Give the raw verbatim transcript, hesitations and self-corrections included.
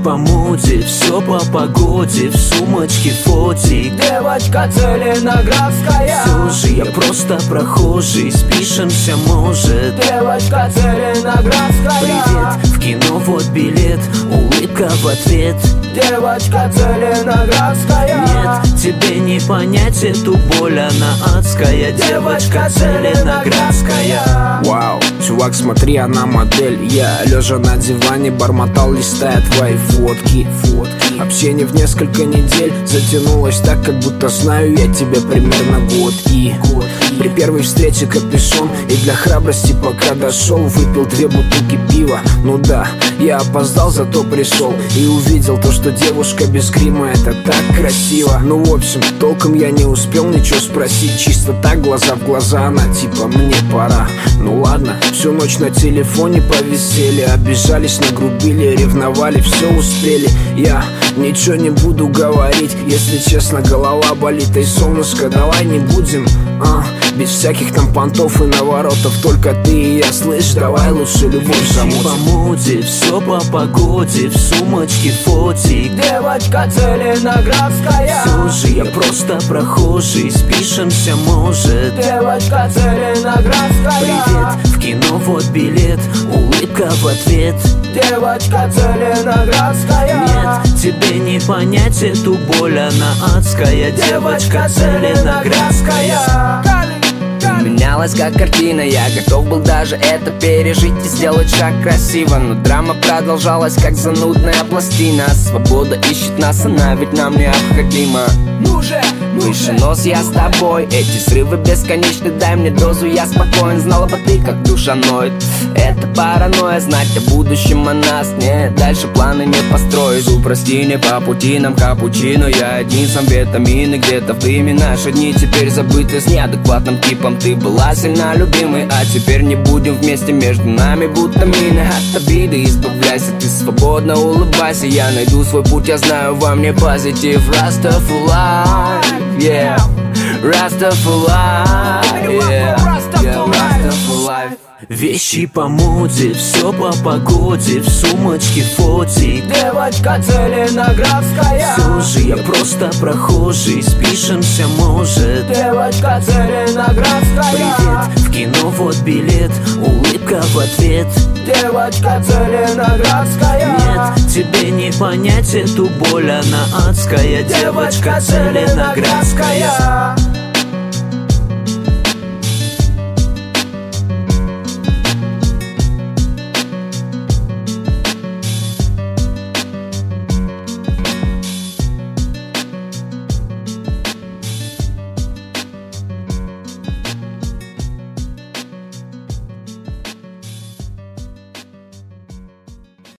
по моде, все по погоде, в сумочке фотик. Девочка зеленоградская. Все же я просто прохожий, спишемся может. Девочка зеленоградская. Привет, в кино вот билет, улыбка в ответ. Девочка зеленоградская. Нет, тебе не понять эту боль, она адская. Девочка зеленоградская. Вау, чувак, смотри, она модель. Я, лежа на диване, бормотал, листая твои фотки, фотки. Общение в несколько недель затянулось так, как будто знаю я тебя примерно год. И год. При первой встрече капюшон, и для храбрости пока дошел, выпил две бутылки пива. Ну да, я опоздал, зато пришел и увидел то, что девушка без грима, это так красиво. Ну в общем, толком я не успел ничего спросить, чисто так, глаза в глаза, она типа мне пора. Ну ладно, всю ночь на телефоне повисели, обижались, нагрубили, ревновали, все успели. Я ничего не буду говорить, если честно, голова болит. Эй, солнышко, давай не будем, а, без всяких там понтов и наворотов, только ты и я, слышь, давай лучше любовь замутим. По моде, все по погоде, в сумочке фотик. Девочка зеленоградская. Все же я просто прохожий, спишемся может. Девочка зеленоградская. Привет, в кино вот билет, улыбка в ответ. Девочка зеленоградская. Нет, тебе не понять эту боль, она адская. Девочка зеленоградская. Менялась как картина, я готов был даже это пережить и сделать шаг красиво. Но драма продолжалась, как занудная пластина. Свобода ищет нас, она ведь нам необходима. Ну же, ну выше нос, я с тобой. Эти срывы бесконечны, дай мне дозу, я спокоен. Знала бы ты, как душа ноет. Это паранойя, знать о будущем о нас нет. Дальше планы не построишь. Упрости, не по пути нам капучино. Я один сам витамины, где-то в дыме. Наши дни теперь забыты с неадекватным типом. Ты была сильно любимой, а теперь не будем вместе. Между нами будто мины, от обиды избавляйся. Ты свободно улыбайся, я найду свой путь. Я знаю, во мне позитив. Rastafari, yeah, Rastafari, yeah, yeah, Rastafari. Вещи по моде, все по погоде, в сумочке фотик. Девочка зеленоградская. Все же я просто прохожий, спишемся может. Девочка зеленоградская. Привет, в кино вот билет, улыбка в ответ. Девочка зеленоградская. Нет, тебе не понять эту боль, она адская. Девочка зеленоградская.